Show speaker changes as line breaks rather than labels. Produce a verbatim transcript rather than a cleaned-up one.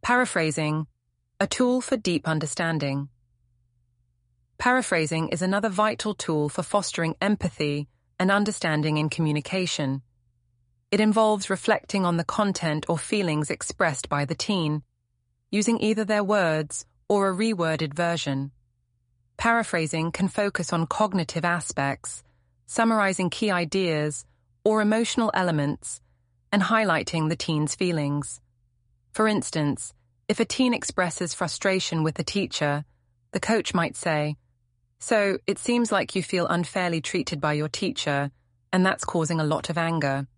Paraphrasing, a tool for deep understanding. Paraphrasing is another vital tool for fostering empathy and understanding in communication. It involves reflecting on the content or feelings expressed by the teen, using either their words or a reworded version. Paraphrasing can focus on cognitive aspects, summarizing key ideas or emotional elements, and highlighting the teen's feelings. For instance, if a teen expresses frustration with a teacher, the coach might say, "So, it seems like you feel unfairly treated by your teacher, and that's causing a lot of anger.